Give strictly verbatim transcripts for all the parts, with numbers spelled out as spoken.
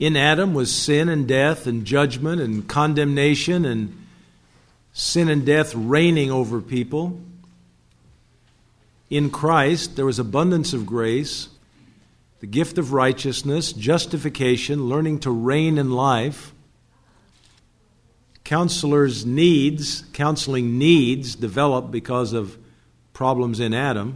In Adam was sin and death and judgment and condemnation and sin and death reigning over people. In Christ, there was abundance of grace, the gift of righteousness, justification, learning to reign in life. Counselors' needs, counseling needs develop because of problems in Adam.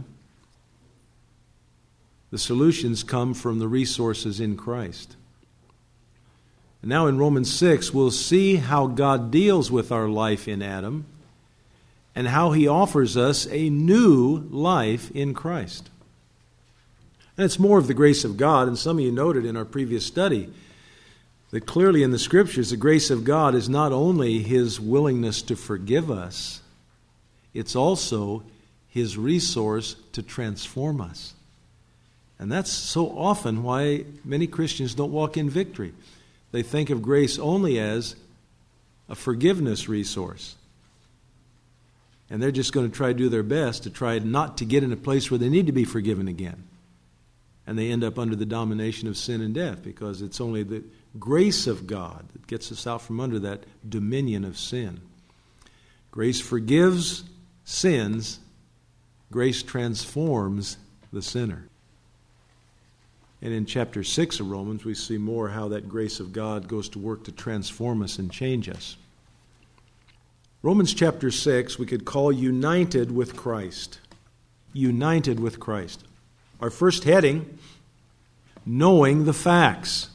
The solutions come from the resources in Christ. And now in Romans six, we'll see how God deals with our life in Adam and how He offers us a new life in Christ. And it's more of the grace of God, and some of you noted in our previous study that clearly in the Scriptures, the grace of God is not only His willingness to forgive us, it's also His resource to transform us. And that's so often why many Christians don't walk in victory. They think of grace only as a forgiveness resource. And they're just going to try to do their best to try not to get in a place where they need to be forgiven again. And they end up under the domination of sin and death because it's only the grace of God that gets us out from under that dominion of sin. Grace forgives sins. Grace transforms the sinner. And in chapter six of Romans, we see more how that grace of God goes to work to transform us and change us. Romans chapter six, we could call United with Christ. United with Christ. Our first heading, Knowing the Facts.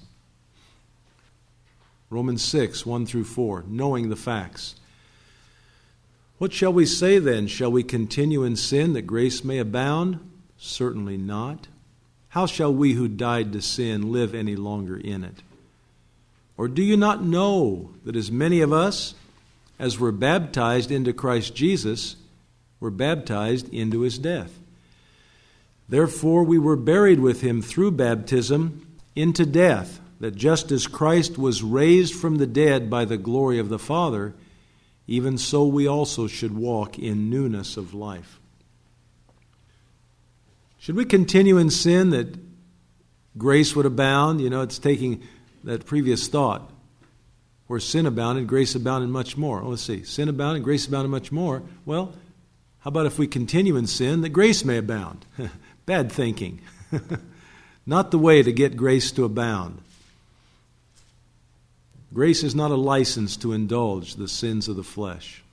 Romans six, one through four, Knowing the Facts. What shall we say then? Shall we continue in sin that grace may abound? Certainly not. How shall we who died to sin live any longer in it? Or do you not know that as many of us as were baptized into Christ Jesus were baptized into His death? Therefore we were buried with Him through baptism into death, that just as Christ was raised from the dead by the glory of the Father, even so we also should walk in newness of life. Should we continue in sin that grace would abound? You know, it's taking that previous thought. Where sin abounded, grace abounded much more. Oh, let's see. Sin abounded, grace abounded much more. Well, how about if we continue in sin that grace may abound? Bad thinking. Not the way to get grace to abound. Grace is not a license to indulge the sins of the flesh.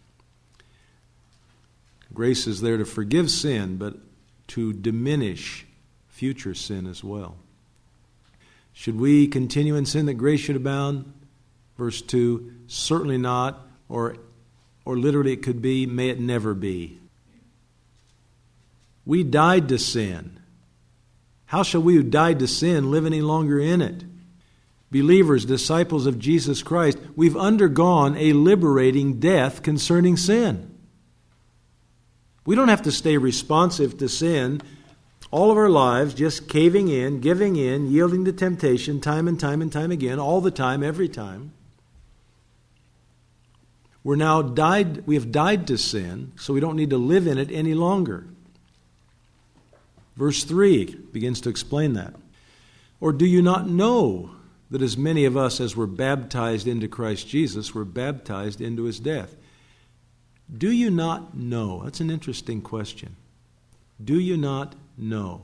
Grace is there to forgive sin, but to diminish future sin as well. Should we continue in sin that grace should abound? Verse two, certainly not, or, or literally it could be, may it never be. We died to sin. How shall we who died to sin live any longer in it? Believers, disciples of Jesus Christ, we've undergone a liberating death concerning sin. We don't have to stay responsive to sin all of our lives, just caving in, giving in, yielding to temptation time and time and time again, all the time, every time. We're now died, we have died to sin, so we don't need to live in it any longer. Verse three begins to explain that. Or do you not know that as many of us as were baptized into Christ Jesus were baptized into His death? Do you not know? That's an interesting question. Do you not know?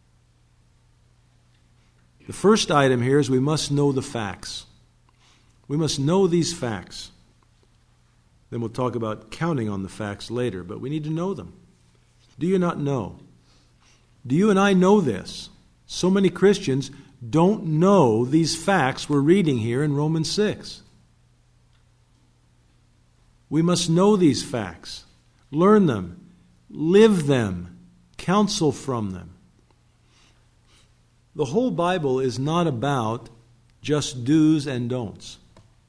The first item here is we must know the facts. We must know these facts. Then we'll talk about counting on the facts later, but we need to know them. Do you not know? Do you and I know this? So many Christians don't know these facts we're reading here in Romans six. We must know these facts, learn them, live them, counsel from them. The whole Bible is not about just do's and don'ts.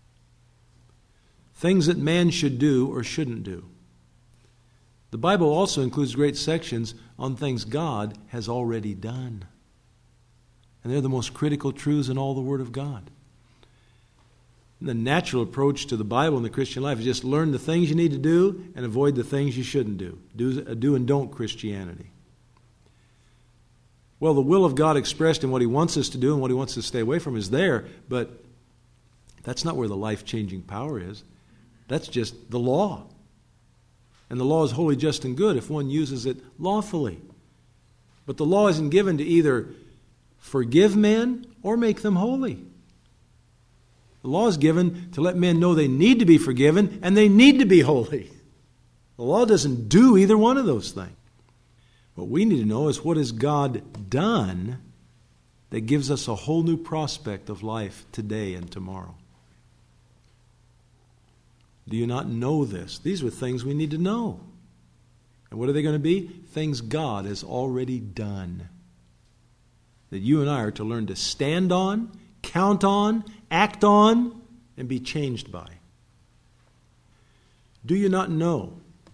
Things that man should do or shouldn't do. The Bible also includes great sections on things God has already done. And they're the most critical truths in all the Word of God. The natural approach to the Bible and the Christian life is just learn the things you need to do and avoid the things you shouldn't do. Do, do and don't Christianity. Well, the will of God expressed in what He wants us to do and what He wants us to stay away from is there, but that's not where the life-changing power is. That's just the law. And the law is holy, just, and good if one uses it lawfully. But the law isn't given to either forgive men or make them holy. The law is given to let men know they need to be forgiven and they need to be holy. The law doesn't do either one of those things. What we need to know is, what has God done that gives us a whole new prospect of life today and tomorrow? Do you not know this? These are things we need to know. And what are they going to be? Things God has already done, that you and I are to learn to stand on, count on, act on, and be changed by. Do you not know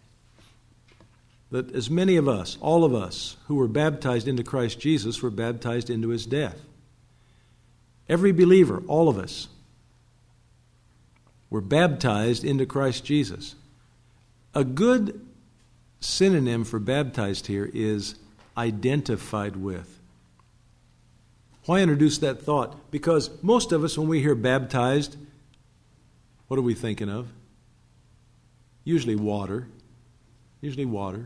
that as many of us, all of us, who were baptized into Christ Jesus were baptized into His death? Every believer, all of us, were baptized into Christ Jesus. A good synonym for baptized here is identified with. Why introduce that thought? Because most of us, when we hear baptized, what are we thinking of? Usually water. Usually water.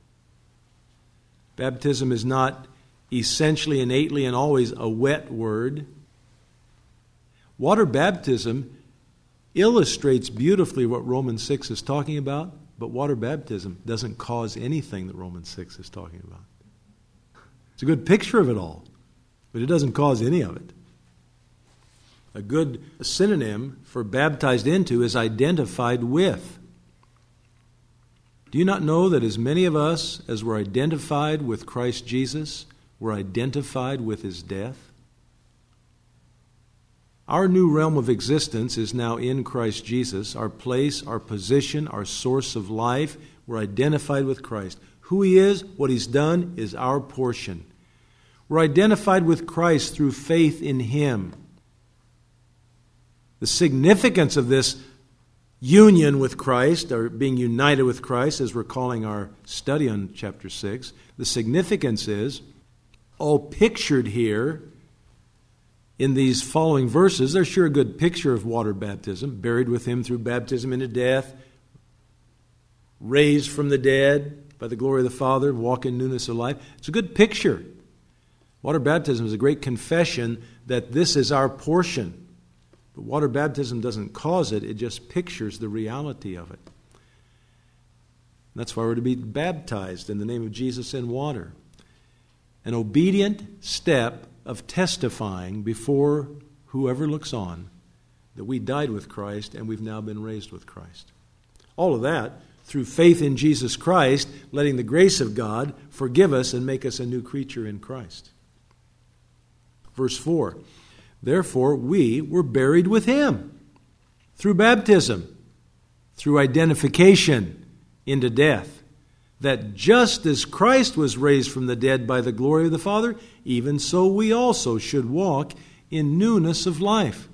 Baptism is not essentially, innately, and always a wet word. Water baptism illustrates beautifully what Romans six is talking about, but water baptism doesn't cause anything that Romans six is talking about. It's a good picture of it all, but it doesn't cause any of it. A good synonym for baptized into is identified with. Do you not know that as many of us as were identified with Christ Jesus were identified with His death? Our new realm of existence is now in Christ Jesus. Our place, our position, our source of life, we're identified with Christ. Who He is, what He's done, is our portion. We're identified with Christ through faith in Him. The significance of this union with Christ, or being united with Christ, as we're calling our study on chapter six, the significance is all pictured here in these following verses. They're sure a good picture of water baptism, buried with Him through baptism into death, raised from the dead by the glory of the Father, walk in newness of life. It's a good picture. Water baptism is a great confession that this is our portion. But water baptism doesn't cause it, it just pictures the reality of it. That's why we're to be baptized in the name of Jesus in water. An obedient step of testifying before whoever looks on that we died with Christ and we've now been raised with Christ. All of that through faith in Jesus Christ, letting the grace of God forgive us and make us a new creature in Christ. Verse four. Therefore, we were buried with Him through baptism, through identification into death, that just as Christ was raised from the dead by the glory of the Father, even so we also should walk in newness of life.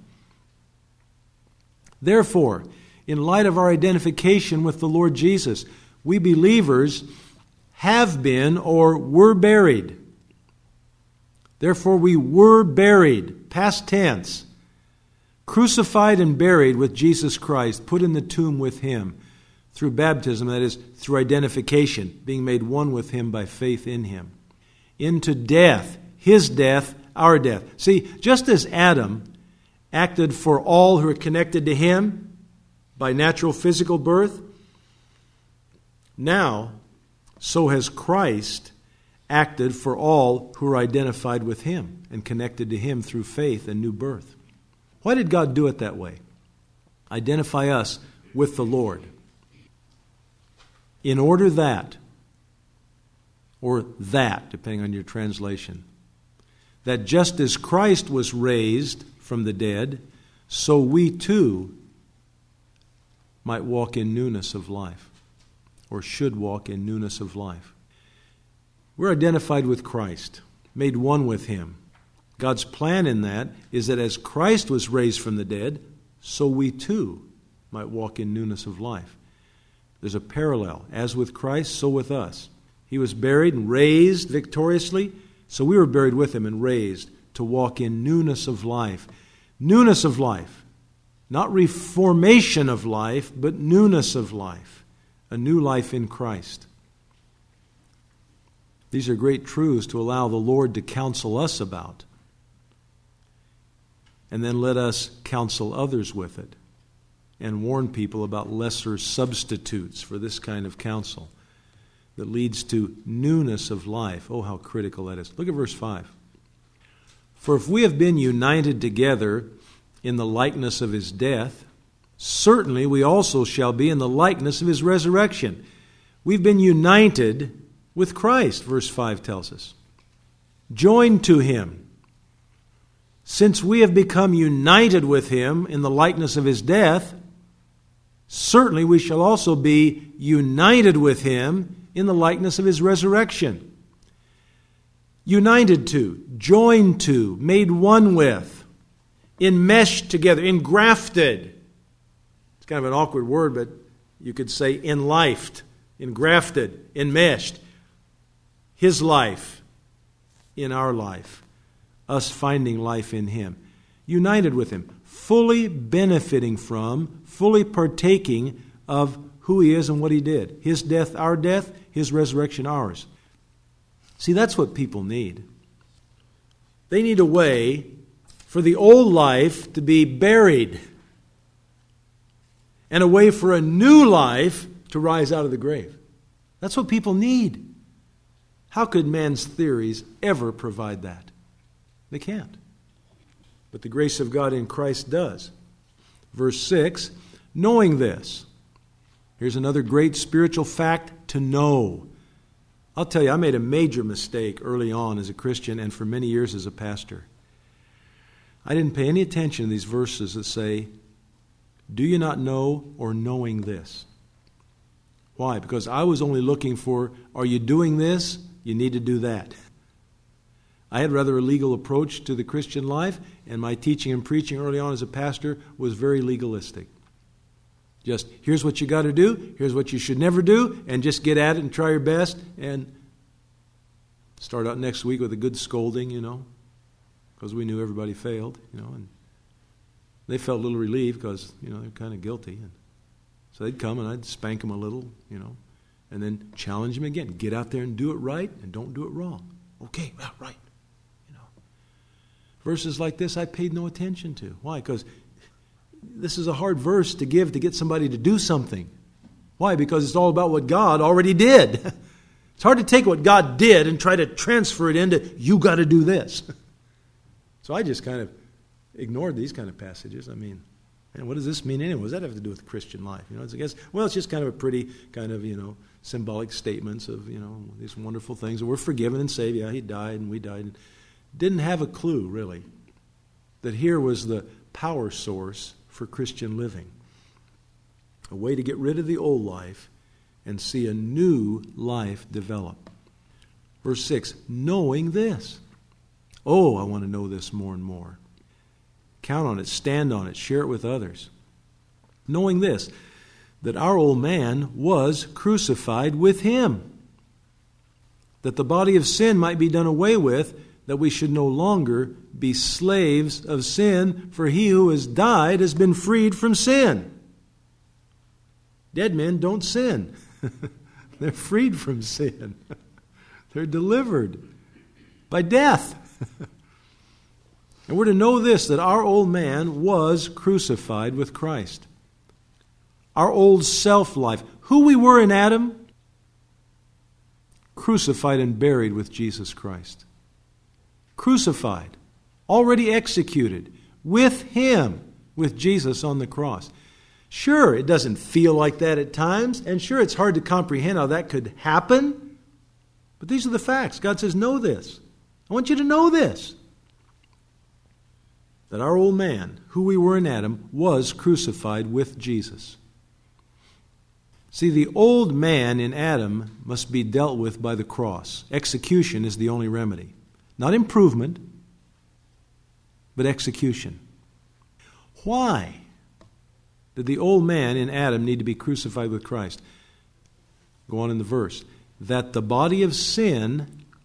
Therefore, in light of our identification with the Lord Jesus, we believers have been or were buried. Therefore we were buried, past tense, crucified and buried with Jesus Christ, put in the tomb with Him through baptism, that is, through identification, being made one with Him by faith in Him, into death, His death, our death. See, just as Adam acted for all who are connected to him by natural physical birth, now so has Christ acted for all who are identified with Him and connected to Him through faith and new birth. Why did God do it that way? Identify us with the Lord. In order that, or that, depending on your translation, that just as Christ was raised from the dead, so we too might walk in newness of life, or should walk in newness of life. We're identified with Christ, made one with Him. God's plan in that is that as Christ was raised from the dead, so we too might walk in newness of life. There's a parallel. As with Christ, so with us. He was buried and raised victoriously So we were buried with him and raised to walk in newness of life. Newness of life. Not reformation of life, but newness of life. A new life in Christ. These are great truths to allow the Lord to counsel us about. And then let us counsel others with it. And warn people about lesser substitutes for this kind of counsel that leads to newness of life. Oh, how critical that is. Look at verse five. For if we have been united together in the likeness of his death, certainly we also shall be in the likeness of his resurrection. We've been united with Christ, verse five tells us. Joined to him. Since we have become united with him in the likeness of his death, certainly we shall also be united with him in the likeness of his resurrection. United to, joined to, made one with, enmeshed together, engrafted. It's kind of an awkward word, but you could say enlifed, engrafted, enmeshed. His life in our life. Us finding life in him. United with him. Fully benefiting from, fully partaking of who he is and what he did. His death, our death. His resurrection, ours. See, that's what people need. They need a way for the old life to be buried. And a way for a new life to rise out of the grave. That's what people need. How could man's theories ever provide that? They can't. But the grace of God in Christ does. Verse six, knowing this. Here's another great spiritual fact to know. I'll tell you, I made a major mistake early on as a Christian and for many years as a pastor. I didn't pay any attention to these verses that say, do you not know, or knowing this? Why? Because I was only looking for, are you doing this? You need to do that. I had rather a legal approach to the Christian life, and my teaching and preaching early on as a pastor was very legalistic. Just, here's what you got to do, here's what you should never do, and just get at it and try your best, and start out next week with a good scolding, you know, because we knew everybody failed, you know, and they felt a little relieved because, you know, they're kind of guilty. And so they'd come and I'd spank them a little, you know, and then challenge them again. Get out there and do it right, and don't do it wrong. Okay, well, right. You know, verses like this I paid no attention to. Why? Because this is a hard verse to give to get somebody to do something. Why? Because it's all about what God already did. It's hard to take what God did and try to transfer it into, you got to do this. So I just kind of ignored these kind of passages. I mean, and what does this mean anyway? What does that have to do with the Christian life? You know, it's, I guess, well, it's just kind of a pretty kind of, you know, symbolic statements of, you know, these wonderful things. We're forgiven and saved. Yeah, he died and we died. Didn't have a clue, really, that here was the power source for Christian living. A way to get rid of the old life and see a new life develop. Verse six, knowing this. Oh, I want to know this more and more. Count on it, stand on it, share it with others. Knowing this, that our old man was crucified with him, that the body of sin might be done away with, that we should no longer be slaves of sin, for he who has died has been freed from sin. Dead men don't sin. They're freed from sin. They're delivered by death. And we're to know this, that our old man was crucified with Christ. Our old self-life, who we were in Adam, crucified and buried with Jesus Christ. Crucified, already executed, with him, with Jesus on the cross. Sure, it doesn't feel like that at times, and sure, it's hard to comprehend how that could happen, but these are the facts. God says, know this. I want you to know this. That our old man, who we were in Adam, was crucified with Jesus. See, the old man in Adam must be dealt with by the cross. Execution is the only remedy. Not improvement, but execution. Why did the old man in Adam need to be crucified with Christ? Go on in the verse. That the body of sin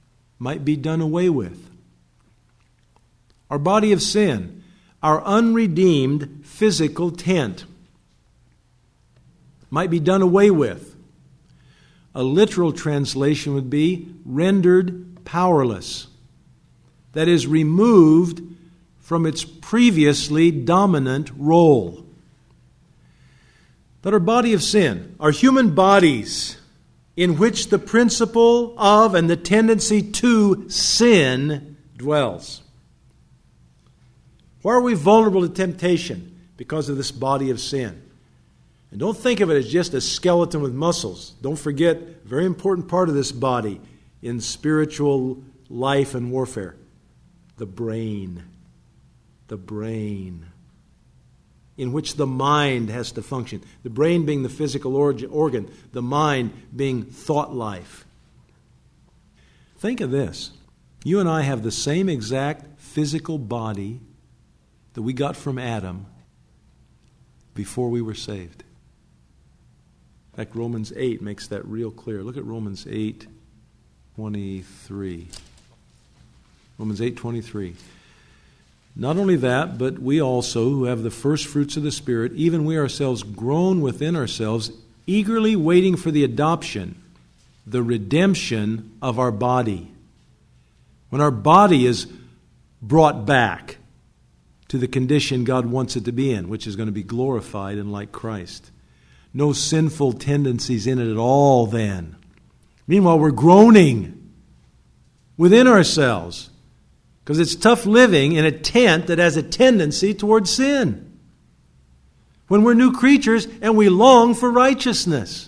might be done away with. Our body of sin, our unredeemed physical tent, might be done away with. A literal translation would be rendered powerless. That is, removed from its previously dominant role. That our body of sin, our human bodies, in which the principle of and the tendency to sin dwells. Why are we vulnerable to temptation? Because of this body of sin. And don't think of it as just a skeleton with muscles. Don't forget, a very important part of this body in spiritual life and warfare. The brain. The brain. In which the mind has to function. The brain being the physical organ. The mind being thought life. Think of this. You and I have the same exact physical body that we got from Adam before we were saved. In fact, Romans eight makes that real clear. Look at Romans eight twenty-three. Romans eight twenty-three. Not only that, but we also, who have the first fruits of the Spirit, even we ourselves groan within ourselves, eagerly waiting for the adoption, the redemption of our body. When our body is brought back to the condition God wants it to be in, which is going to be glorified and like Christ. No sinful tendencies in it at all then. Meanwhile, we're groaning within ourselves because it's tough living in a tent that has a tendency towards sin. When we're new creatures and we long for righteousness.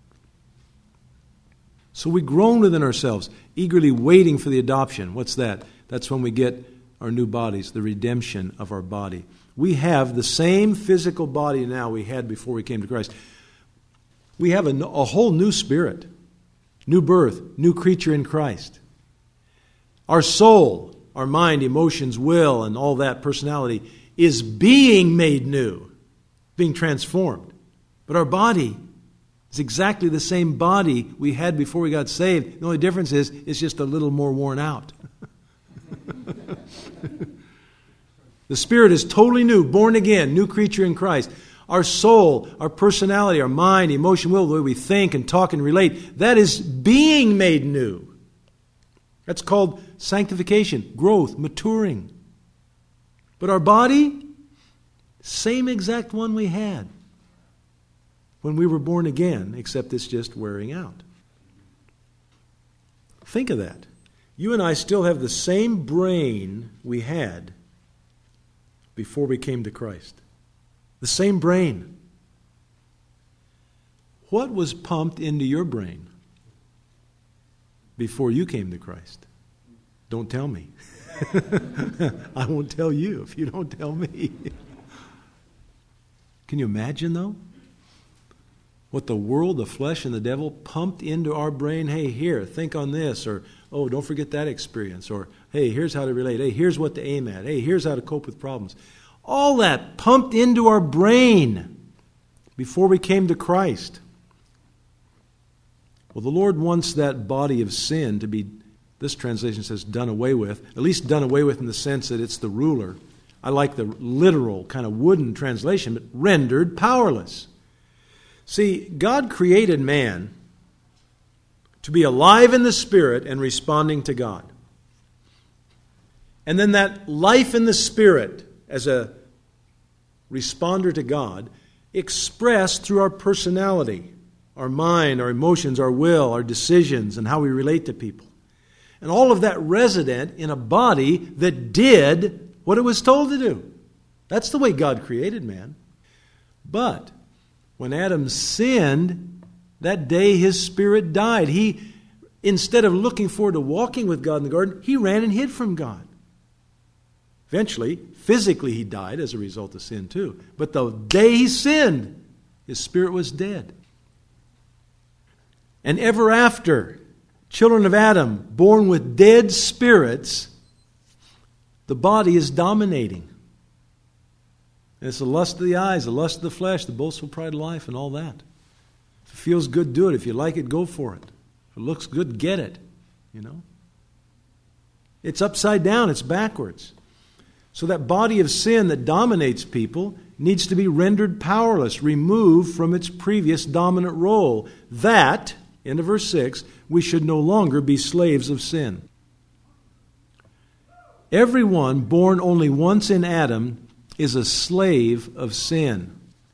So we groan within ourselves, eagerly waiting for the adoption. What's that? That's when we get our new bodies, the redemption of our body. We have the same physical body now we had before we came to Christ. We have a, a whole new spirit, new birth, new creature in Christ. Our soul, our mind, emotions, will, and all that personality is being made new, being transformed. But our body is exactly the same body we had before we got saved. The only difference is it's just a little more worn out. The spirit is totally new, born again, new creature in Christ. Our soul, our personality, our mind, emotion, will, the way we think and talk and relate, that is being made new. That's called sanctification, growth, maturing. But our body, same exact one we had when we were born again, except it's just wearing out. Think of that. You and I still have the same brain we had before we came to Christ. The same brain. What was pumped into your brain before you came to Christ? Don't tell me. I won't tell you if you don't tell me. Can you imagine, though? What the world, the flesh, and the devil pumped into our brain. Hey, here, think on this. Or, oh, don't forget that experience. Or, hey, here's how to relate. Hey, here's what to aim at. Hey, here's how to cope with problems. All that pumped into our brain before we came to Christ. Well, the Lord wants that body of sin to be, this translation says, done away with. At least done away with in the sense that it's the ruler. I like the literal kind of wooden translation, but rendered powerless. See, God created man to be alive in the Spirit and responding to God. And then that life in the Spirit as a responder to God expressed through our personality, our mind, our emotions, our will, our decisions, and how we relate to people. And all of that resident in a body that did what it was told to do. That's the way God created man. But when Adam sinned, that day his spirit died. He, instead of looking forward to walking with God in the garden, he ran and hid from God. Eventually, physically he died as a result of sin too. But the day he sinned, his spirit was dead. And ever after, children of Adam, born with dead spirits, the body is dominating. And it's the lust of the eyes, the lust of the flesh, the boastful pride of life, and all that. If it feels good, do it. If you like it, go for it. If it looks good, get it. You know? It's upside down. It's backwards. So that body of sin that dominates people needs to be rendered powerless, removed from its previous dominant role. That, end of verse six, we should no longer be slaves of sin. Everyone born only once in Adam is a slave of sin.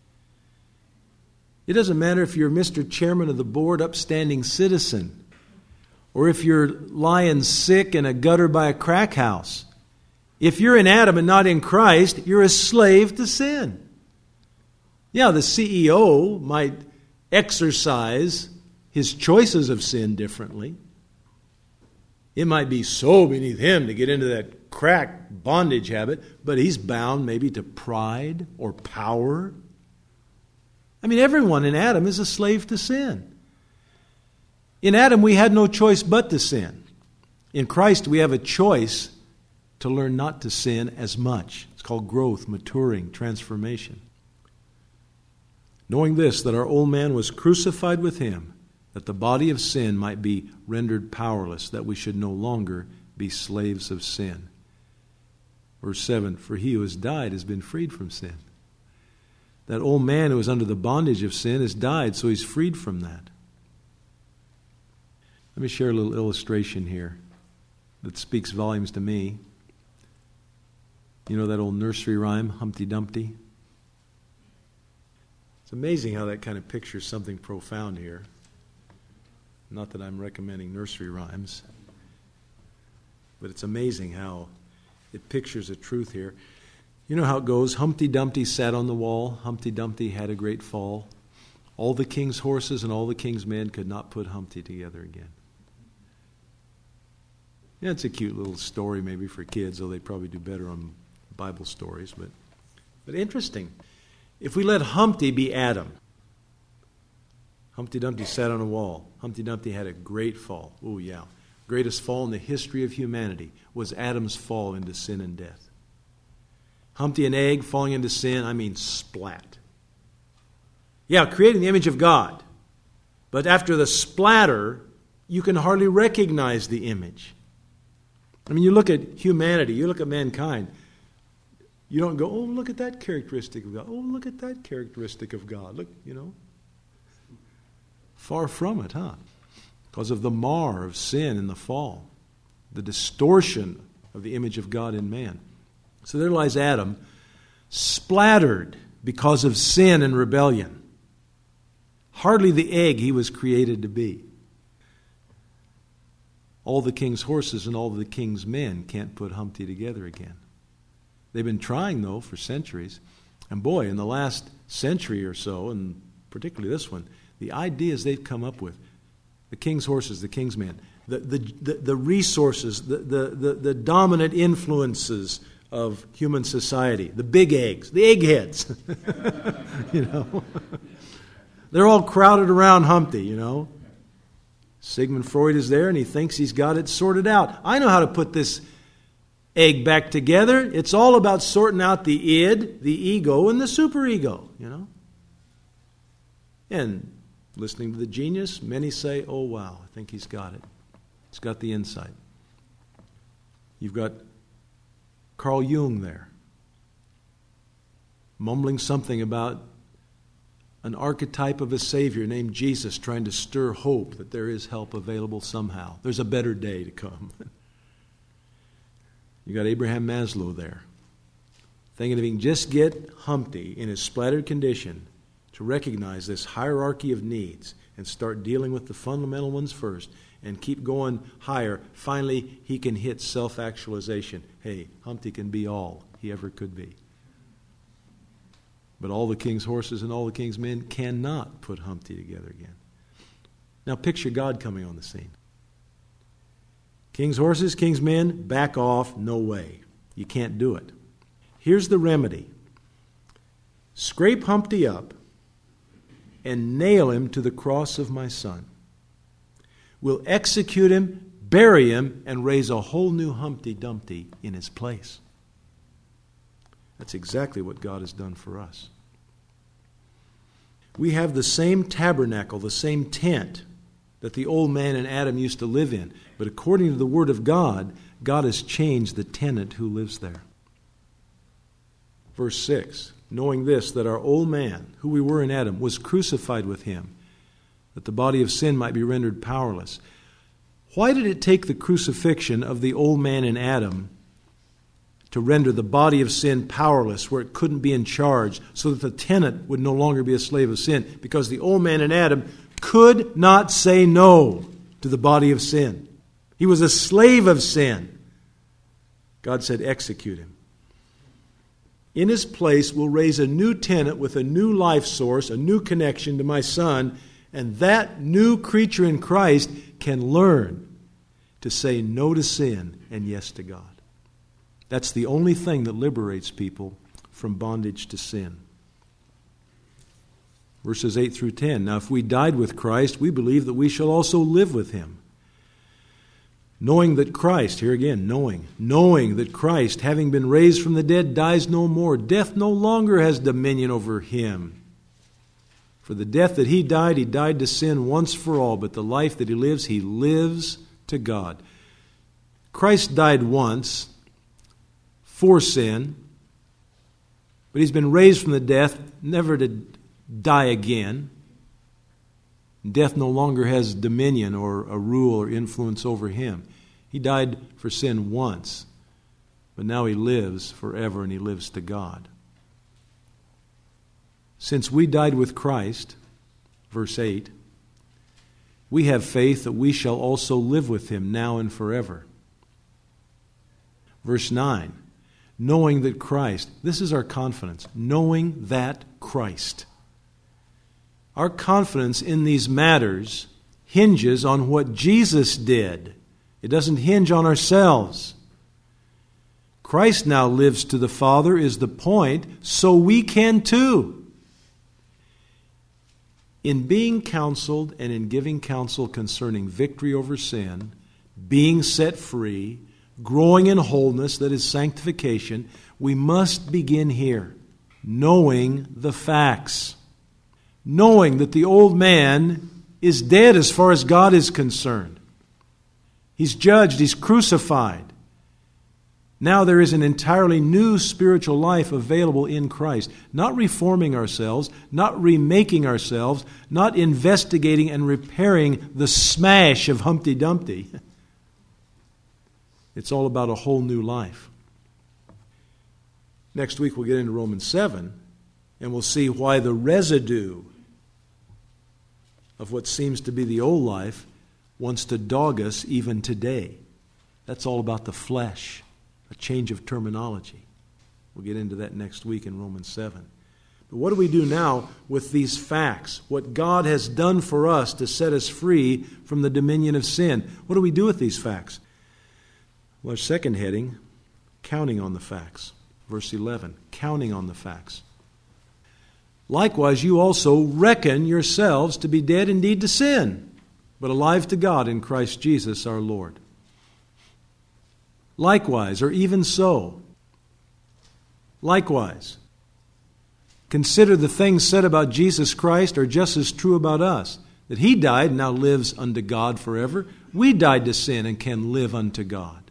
It doesn't matter if you're Mister Chairman of the Board, upstanding citizen, or if you're lying sick in a gutter by a crack house. If you're in Adam and not in Christ, you're a slave to sin. Yeah, the C E O might exercise his choices of sin differently. It might be so beneath him to get into that crack bondage habit, but he's bound maybe to pride or power. I mean, everyone in Adam is a slave to sin. In Adam, we had no choice but to sin. In Christ, we have a choice to learn not to sin as much. It's called growth, maturing, transformation. Knowing this, that our old man was crucified with him, that the body of sin might be rendered powerless, that we should no longer be slaves of sin. Verse seven, for he who has died has been freed from sin. That old man who was under the bondage of sin has died, so he's freed from that. Let me share a little illustration here that speaks volumes to me. You know that old nursery rhyme, Humpty Dumpty? It's amazing how that kind of pictures something profound here. Not that I'm recommending nursery rhymes, but it's amazing how it pictures a truth here. You know how it goes. Humpty Dumpty sat on the wall. Humpty Dumpty had a great fall. All the king's horses and all the king's men could not put Humpty together again. Yeah, it's a cute little story maybe for kids, though they probably do better on Bible stories. But, but interesting. If we let Humpty be Adam. Humpty Dumpty sat on a wall. Humpty Dumpty had a great fall. Oh, yeah. Greatest fall in the history of humanity was Adam's fall into sin and death. Humpty and egg falling into sin, I mean splat. Yeah, creating the image of God. But after the splatter, you can hardly recognize the image. I mean, you look at humanity, you look at mankind, you don't go, oh, look at that characteristic of God. Oh, look at that characteristic of God. Look, you know. Far from it, huh? Because of the mar of sin and the fall, the distortion of the image of God in man. So there lies Adam, splattered because of sin and rebellion. Hardly the egg he was created to be. All the king's horses and all the king's men can't put Humpty together again. They've been trying, though, for centuries. And boy, in the last century or so, and particularly this one, the ideas they've come up with, the king's horses, the king's men, the, the, the, the resources, the, the, the, the dominant influences of human society, the big eggs, the eggheads, you know. They're all crowded around Humpty, you know. Sigmund Freud is there and he thinks he's got it sorted out. I know how to put this egg back together. It's all about sorting out the id, the ego, and the superego, you know. And listening to the genius, many say, oh, wow, I think he's got it. He's got the insight. You've got Carl Jung there, mumbling something about an archetype of a Savior named Jesus, trying to stir hope that there is help available somehow. There's a better day to come. You got Abraham Maslow there, thinking if he can just get Humpty in his splattered condition to recognize this hierarchy of needs and start dealing with the fundamental ones first and keep going higher, finally he can hit self-actualization. Hey, Humpty can be all he ever could be. But all the king's horses and all the king's men cannot put Humpty together again. Now picture God coming on the scene. King's horses, king's men, back off, no way. You can't do it. Here's the remedy. Scrape Humpty up and nail him to the cross of my Son. We'll execute him, bury him, and raise a whole new Humpty Dumpty in his place. That's exactly what God has done for us. We have the same tabernacle, the same tent that the old man and Adam used to live in. But according to the Word of God, God has changed the tenant who lives there. Verse six, knowing this, that our old man, who we were in Adam, was crucified with him, that the body of sin might be rendered powerless. Why did it take the crucifixion of the old man in Adam to render the body of sin powerless, where it couldn't be in charge, so that the tenant would no longer be a slave of sin? Because the old man in Adam could not say no to the body of sin. He was a slave of sin. God said, execute him. In his place, we'll raise a new tenant with a new life source, a new connection to my Son, and that new creature in Christ can learn to say no to sin and yes to God. That's the only thing that liberates people from bondage to sin. Verses eight through ten. Now, if we died with Christ, we believe that we shall also live with him. Knowing that Christ, here again, knowing, knowing that Christ, having been raised from the dead, dies no more. Death no longer has dominion over him. For the death that he died, he died to sin once for all, but the life that he lives, he lives to God. Christ died once for sin, but he's been raised from the death, never to die again. Death no longer has dominion or a rule or influence over him. He died for sin once, but now he lives forever and he lives to God. Since we died with Christ, verse eight, we have faith that we shall also live with him now and forever. Verse nine, knowing that Christ, this is our confidence, knowing that Christ. Our confidence in these matters hinges on what Jesus did. It doesn't hinge on ourselves. Christ now lives to the Father is the point, so we can too. In being counseled and in giving counsel concerning victory over sin, being set free, growing in wholeness, that is sanctification, we must begin here, knowing the facts. Knowing that the old man is dead as far as God is concerned. He's judged, he's crucified. Now there is an entirely new spiritual life available in Christ. Not reforming ourselves, not remaking ourselves, not investigating and repairing the smash of Humpty Dumpty. It's all about a whole new life. Next week we'll get into Romans seven, and we'll see why the residue of what seems to be the old life wants to dog us even today. That's all about the flesh, a change of terminology. We'll get into that next week in Romans seven. But what do we do now with these facts? What God has done for us to set us free from the dominion of sin. What do we do with these facts? Well, our second heading, counting on the facts. Verse eleven, counting on the facts. Likewise, you also reckon yourselves to be dead indeed to sin, but alive to God in Christ Jesus our Lord. Likewise, or even so. Likewise. Consider the things said about Jesus Christ are just as true about us. That he died and now lives unto God forever. We died to sin and can live unto God.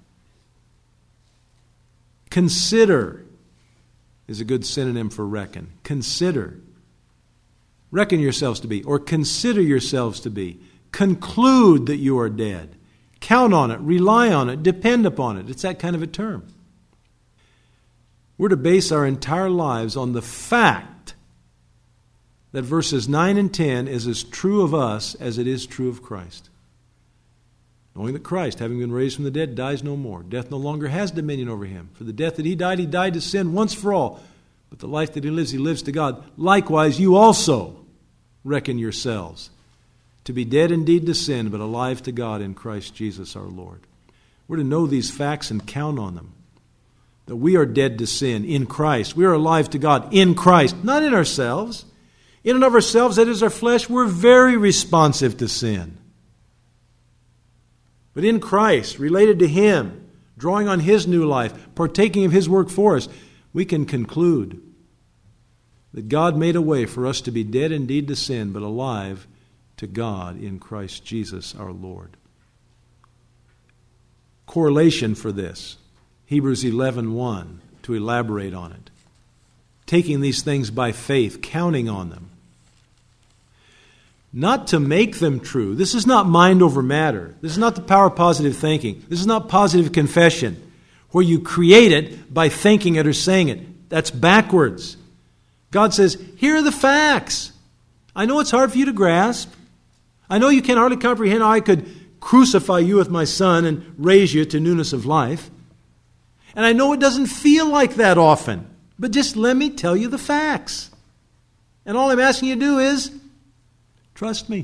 Consider is a good synonym for reckon. Consider. Reckon yourselves to be, or consider yourselves to be. Conclude that you are dead. Count on it, rely on it, depend upon it. It's that kind of a term. We're to base our entire lives on the fact that verses nine and ten is as true of us as it is true of Christ. Knowing that Christ, having been raised from the dead, dies no more. Death no longer has dominion over him. For the death that he died, he died to sin once for all. But the life that he lives, he lives to God. Likewise, you also reckon yourselves to be dead indeed to sin, but alive to God in Christ Jesus our Lord. We're to know these facts and count on them. That we are dead to sin in Christ. We are alive to God in Christ, not in ourselves. In and of ourselves, that is our flesh, we're very responsive to sin. But in Christ, related to him, drawing on his new life, partaking of his work for us, we can conclude that God made a way for us to be dead indeed to sin, but alive to God in Christ Jesus our Lord. correlation for this. Hebrews eleven one, to elaborate on it. Taking these things by faith, counting on them. Not to make them true. This is not mind over matter. This is not the power of positive thinking. This is not positive confession, where you create it by thinking it or saying it. That's backwards. God says, here are the facts. I know it's hard for you to grasp. I know you can hardly comprehend how I could crucify you with my Son and raise you to newness of life. And I know it doesn't feel like that often. But just let me tell you the facts. And all I'm asking you to do is trust me.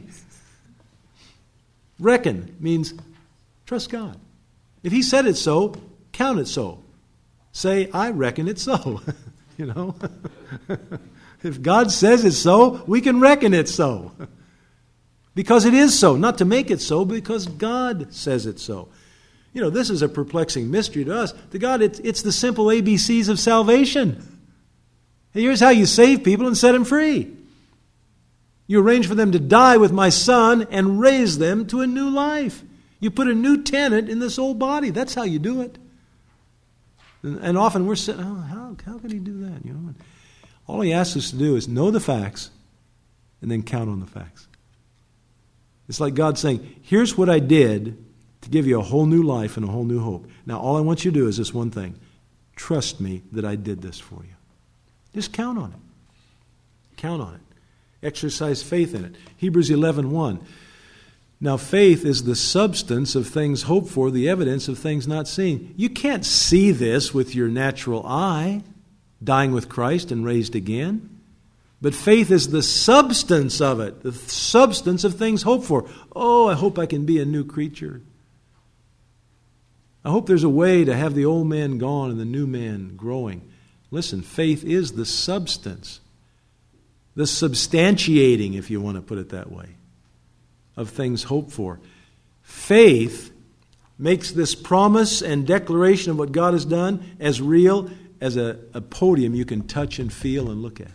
Reckon means trust God. If He said it so, count it so. Say, I reckon it's so. You know? If God says it's so, we can reckon it's so. Because it is so. Not to make it so, because God says it's so. You know, this is a perplexing mystery to us. To God, it's, it's the simple A B Cs of salvation. Here's how you save people and set them free. You arrange for them to die with my Son and raise them to a new life. You put a new tenant in this old body. That's how you do it. And, and often we're saying, oh, how, how can He do that? You know, all He asks us to do is know the facts and then count on the facts. It's like God saying, here's what I did to give you a whole new life and a whole new hope. Now, all I want you to do is this one thing. Trust me that I did this for you. Just count on it. Count on it. Exercise faith in it. Hebrews eleven one. Now, faith is the substance of things hoped for, the evidence of things not seen. You can't see this with your natural eye, dying with Christ and raised again. But faith is the substance of it, the substance of things hoped for. Oh, I hope I can be a new creature. I hope there's a way to have the old man gone and the new man growing. Listen, faith is the substance, the substantiating, if you want to put it that way, of things hoped for. Faith makes this promise and declaration of what God has done as real as a, a podium you can touch and feel and look at.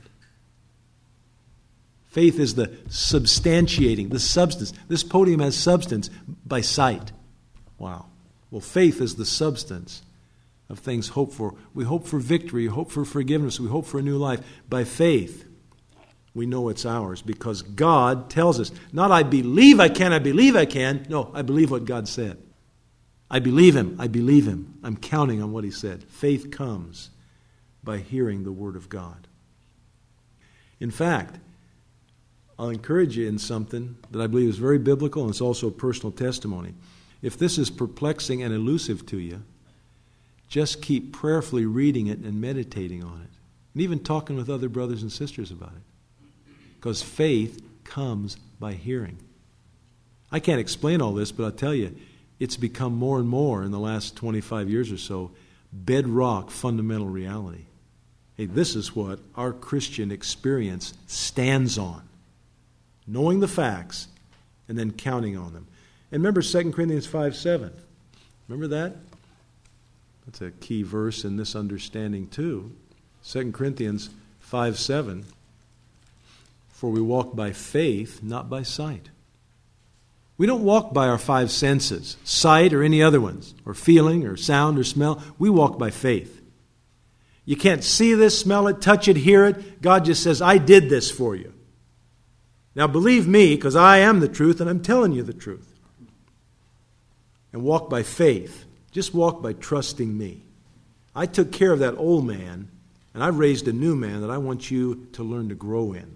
Faith is the substantiating, the substance. This podium has substance by sight. Wow. Well, faith is the substance of things hoped for. We hope for victory, we hope for forgiveness, we hope for a new life. By faith, we know it's ours because God tells us. Not I believe I can, I believe I can. No, I believe what God said. I believe Him, I believe Him. I'm counting on what He said. Faith comes by hearing the Word of God. In fact, I'll encourage you in something that I believe is very biblical and it's also a personal testimony. If this is perplexing and elusive to you, just keep prayerfully reading it and meditating on it. And even talking with other brothers and sisters about it. Because faith comes by hearing. I can't explain all this, but I'll tell you, it's become more and more in the last twenty-five years or so, bedrock fundamental reality. Hey, this is what our Christian experience stands on. Knowing the facts and then counting on them. And remember Second Corinthians five seven. Remember that? That's a key verse in this understanding too. Second Corinthians five seven. For we walk by faith, not by sight. We don't walk by our five senses, sight or any other ones, or feeling or sound or smell. We walk by faith. You can't see this, smell it, touch it, hear it. God just says, I did this for you. Now believe me, because I am the truth and I'm telling you the truth. And walk by faith. Just walk by trusting me. I took care of that old man, and I raised a new man that I want you to learn to grow in.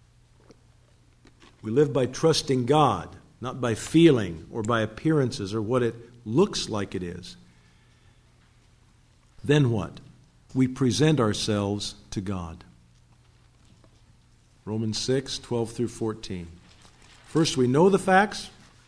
We live by trusting God, not by feeling or by appearances or what it looks like it is. Then what? We present ourselves to God. Romans six, twelve through fourteen. First, we know the facts.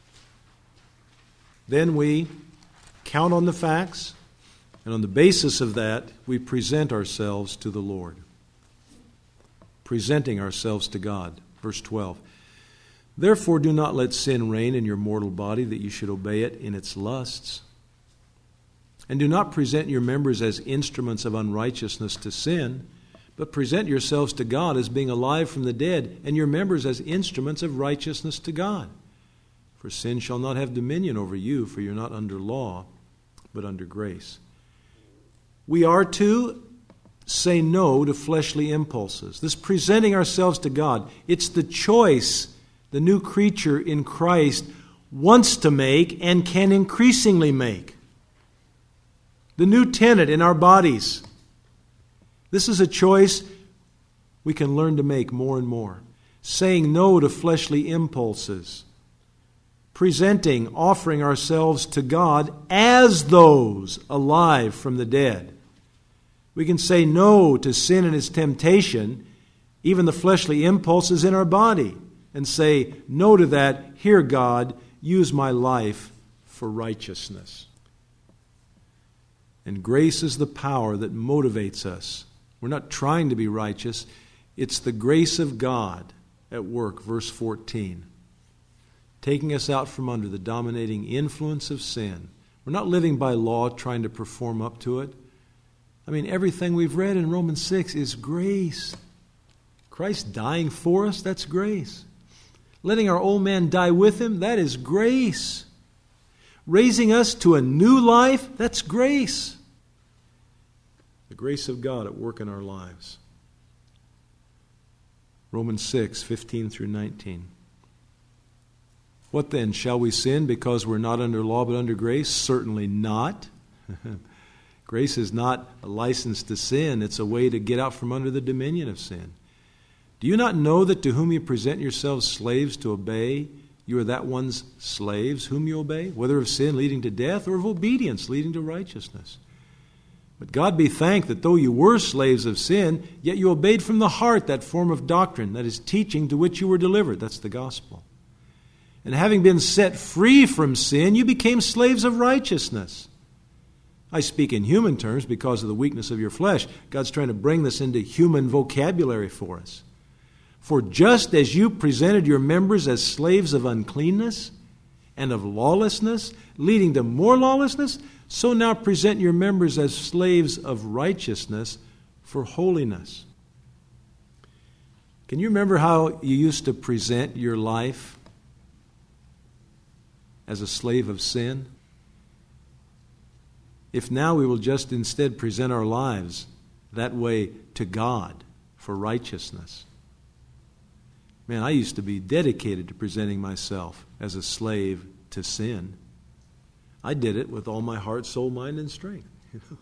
Then we count on the facts. And on the basis of that, we present ourselves to the Lord. Presenting ourselves to God. Verse twelve. Therefore do not let sin reign in your mortal body, that you should obey it in its lusts. And do not present your members as instruments of unrighteousness to sin, but present yourselves to God as being alive from the dead, and your members as instruments of righteousness to God. For sin shall not have dominion over you, for you're not under law, but under grace. We are to say no to fleshly impulses. This presenting ourselves to God, it's the choice the new creature in Christ wants to make and can increasingly make. The new tenet in our bodies. This is a choice we can learn to make more and more. Saying no to fleshly impulses. Presenting, offering ourselves to God as those alive from the dead. We can say no to sin and its temptation, even the fleshly impulses in our body, and say no to that. Here, God, use my life for righteousness. And grace is the power that motivates us. We're not trying to be righteous. It's the grace of God at work, verse fourteen. Taking us out from under the dominating influence of sin. We're not living by law, trying to perform up to it. I mean, everything we've read in Romans six is grace. Christ dying for us, that's grace. Letting our old man die with him, that is grace. Raising us to a new life, that's grace. The grace of God at work in our lives. Romans six, fifteen through nineteen. What then? Shall we sin because we're not under law but under grace? Certainly not. Grace is not a license to sin. It's a way to get out from under the dominion of sin. Do you not know that to whom you present yourselves slaves to obey, you are that one's slaves whom you obey, whether of sin leading to death or of obedience leading to righteousness? But God be thanked that though you were slaves of sin, yet you obeyed from the heart that form of doctrine, that is teaching to which you were delivered. That's the gospel. And having been set free from sin, you became slaves of righteousness. I speak in human terms because of the weakness of your flesh. God's trying to bring this into human vocabulary for us. For just as you presented your members as slaves of uncleanness and of lawlessness, leading to more lawlessness, so now present your members as slaves of righteousness for holiness. Can you remember how you used to present your life as a slave of sin? If now we will just instead present our lives that way to God for righteousness. Man, I used to be dedicated to presenting myself as a slave to sin. I did it with all my heart, soul, mind, and strength. You know?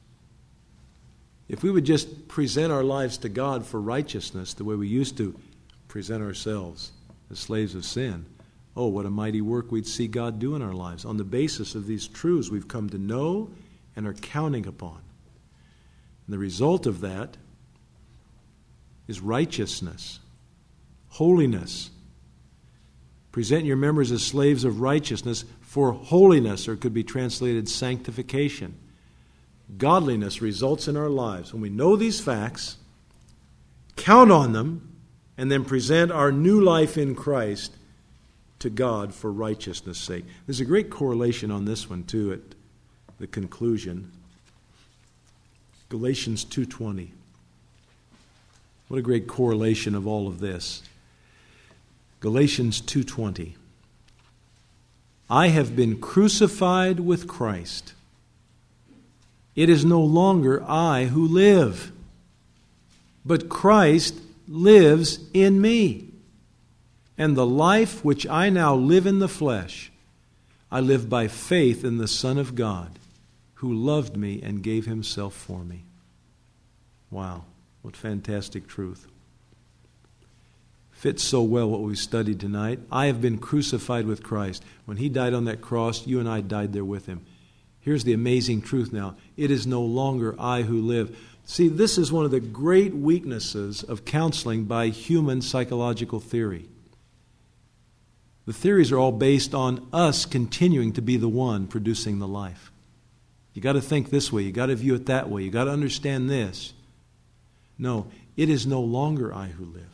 If we would just present our lives to God for righteousness the way we used to present ourselves as slaves of sin, oh, what a mighty work we'd see God do in our lives on the basis of these truths we've come to know and are counting upon. And the result of that is righteousness, holiness. Present your members as slaves of righteousness for holiness, or it could be translated sanctification. Godliness results in our lives when we know these facts, count on them, and then present our new life in Christ to God for righteousness' sake. There's a great correlation on this one, too, at the conclusion. Galatians two twenty. What a great correlation of all of this. Galatians two twenty. I have been crucified with Christ. It is no longer I who live, but Christ lives in me. And the life which I now live in the flesh, I live by faith in the Son of God, who loved me and gave himself for me. Wow, what fantastic truth. Fits so well what we've studied tonight. I have been crucified with Christ. When he died on that cross, you and I died there with him. Here's the amazing truth now. It is no longer I who live. See, this is one of the great weaknesses of counseling by human psychological theory. The theories are all based on us continuing to be the one producing the life. You got to think this way. You got to view it that way. You got to understand this. No, it is no longer I who live.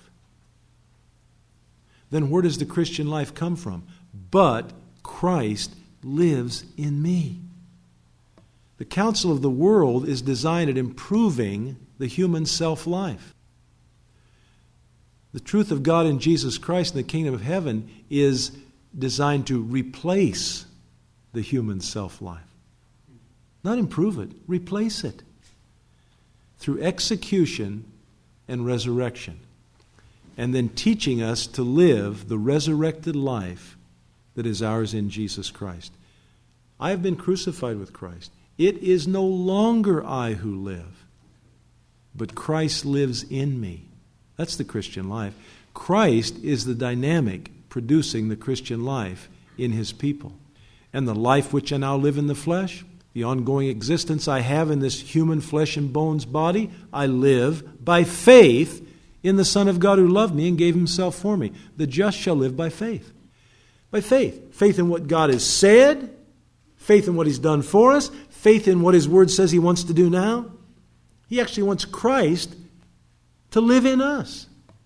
Then where does the Christian life come from? But Christ lives in me. The counsel of the world is designed at improving the human self-life. The truth of God in Jesus Christ in the kingdom of heaven is designed to replace the human self-life. Not improve it, replace it. Through execution and resurrection. And then teaching us to live the resurrected life that is ours in Jesus Christ. I have been crucified with Christ. It is no longer I who live, but Christ lives in me. That's the Christian life. Christ is the dynamic producing the Christian life in His people. And the life which I now live in the flesh, the ongoing existence I have in this human flesh and bones body, I live by faith in the Son of God who loved me and gave Himself for me. The just shall live by faith. By faith. Faith in what God has said, faith in what He's done for us, faith in what His Word says He wants to do now. He actually wants Christ to live in us.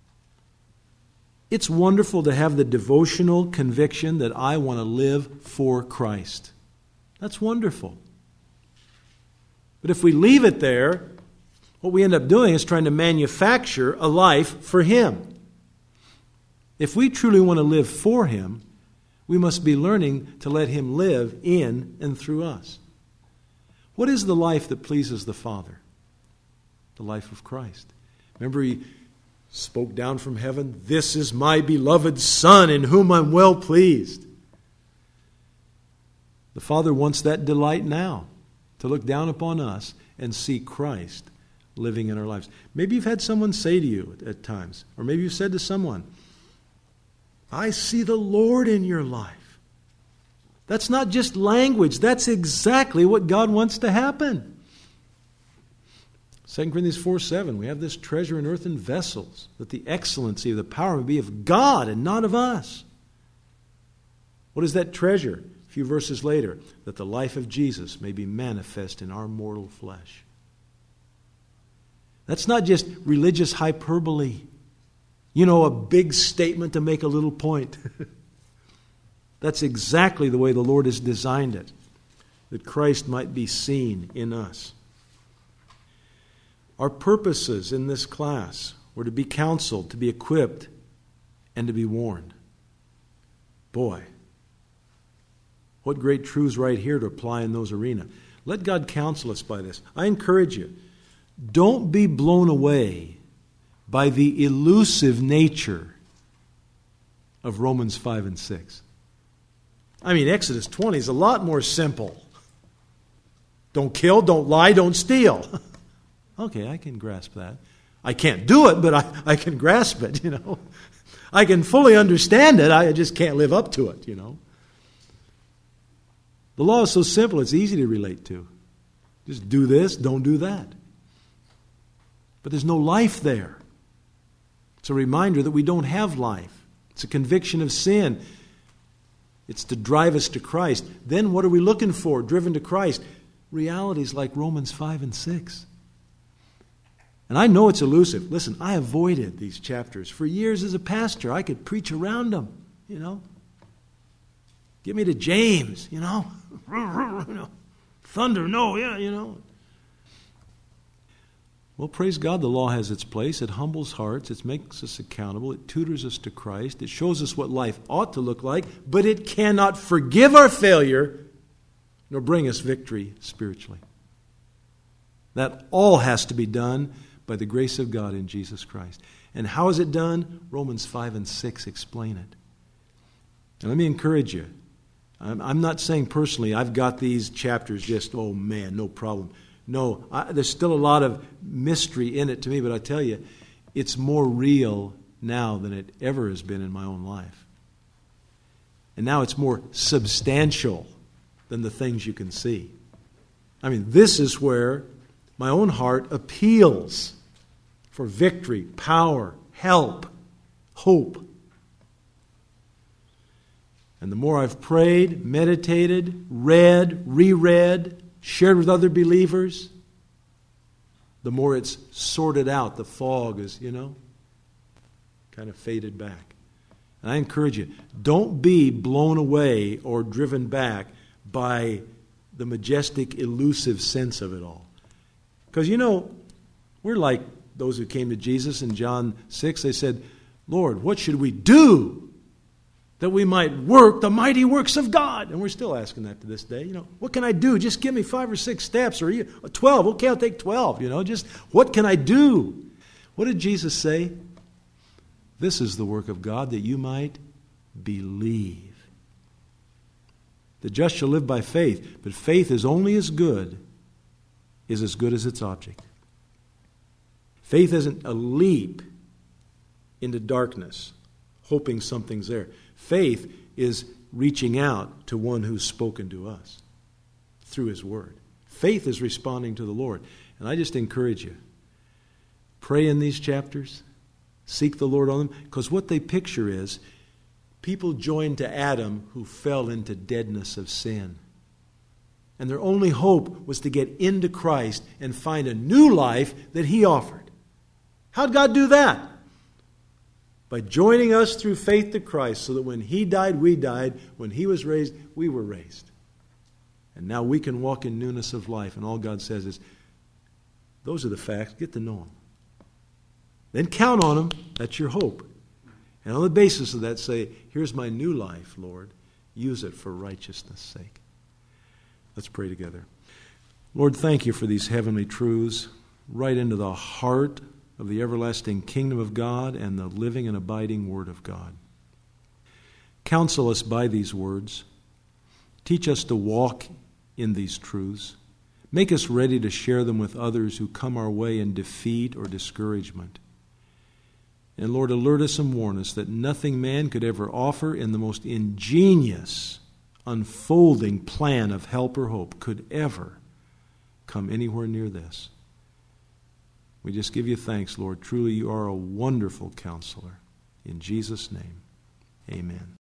It's wonderful to have the devotional conviction that I want to live for Christ. That's wonderful. But if we leave it there, what we end up doing is trying to manufacture a life for Him. If we truly want to live for Him, we must be learning to let Him live in and through us. What is the life that pleases the Father? The life of Christ. Remember, He spoke down from heaven, "This is my beloved Son in whom I'm well pleased." The Father wants that delight now, to look down upon us and see Christ living in our lives. Maybe you've had someone say to you at times, or maybe you've said to someone, "I see the Lord in your life." That's not just language. That's exactly what God wants to happen. Second Corinthians four seven, we have this treasure in earthen vessels, that the excellency of the power may be of God and not of us. What is that treasure? A few verses later, that the life of Jesus may be manifest in our mortal flesh. That's not just religious hyperbole. You know, a big statement to make a little point. That's exactly the way the Lord has designed it, that Christ might be seen in us. Our purposes in this class were to be counseled, to be equipped, and to be warned. Boy, what great truths right here to apply in those arenas. Let God counsel us by this. I encourage you, don't be blown away by the elusive nature of Romans five and six. I mean, Exodus twenty is a lot more simple. Don't kill, don't lie, don't steal. Okay, I can grasp that. I can't do it, but I, I can grasp it, you know. I can fully understand it, I just can't live up to it, you know. The law is so simple, it's easy to relate to. Just do this, don't do that. But there's no life there. It's a reminder that we don't have life. It's a conviction of sin. It's to drive us to Christ. Then what are we looking for, driven to Christ? Realities like Romans five and six. And I know it's elusive. Listen, I avoided these chapters for years as a pastor. I could preach around them, you know. Get me to James, you know. Thunder, no, yeah, you know. Well, praise God, the law has its place. It humbles hearts. It makes us accountable. It tutors us to Christ. It shows us what life ought to look like. But it cannot forgive our failure nor bring us victory spiritually. That all has to be done by the grace of God in Jesus Christ. And how is it done? Romans five and six explain it. And let me encourage you. I'm, I'm not saying personally I've got these chapters just, oh man, no problem. No, I, there's still a lot of mystery in it to me, but I tell you, it's more real now than it ever has been in my own life. And now it's more substantial than the things you can see. I mean, this is where my own heart appeals for victory, power, help, hope. And the more I've prayed, meditated, read, reread, shared with other believers, the more it's sorted out. The fog is, you know, kind of faded back. And I encourage you, don't be blown away or driven back by the majestic, elusive sense of it all. Because, you know, we're like those who came to Jesus in John six. They said, Lord, what should we do that we might work the mighty works of God. And we're still asking that to this day. You know, what can I do? Just give me five or six steps, or twelve. Okay, I'll take twelve. You know, just what can I do? What did Jesus say? This is the work of God, that you might believe. The just shall live by faith, but faith is only as good, is as good as its object. Faith isn't a leap into darkness, hoping something's there. Faith is reaching out to one who's spoken to us through His Word. Faith is responding to the Lord. And I just encourage you, pray in these chapters, seek the Lord on them, because what they picture is people joined to Adam who fell into deadness of sin. And their only hope was to get into Christ and find a new life that He offered. How'd God do that? By joining us through faith to Christ, so that when He died, we died. When He was raised, we were raised. And now we can walk in newness of life. And all God says is, those are the facts. Get to know them. Then count on them. That's your hope. And on the basis of that, say, here's my new life, Lord. Use it for righteousness' sake. Let's pray together. Lord, thank You for these heavenly truths, right into the heart of the everlasting kingdom of God and the living and abiding Word of God. Counsel us by these words. Teach us to walk in these truths. Make us ready to share them with others who come our way in defeat or discouragement. And Lord, alert us and warn us that nothing man could ever offer in the most ingenious, unfolding plan of help or hope could ever come anywhere near this. We just give You thanks, Lord. Truly, You are a wonderful counselor. In Jesus' name, amen.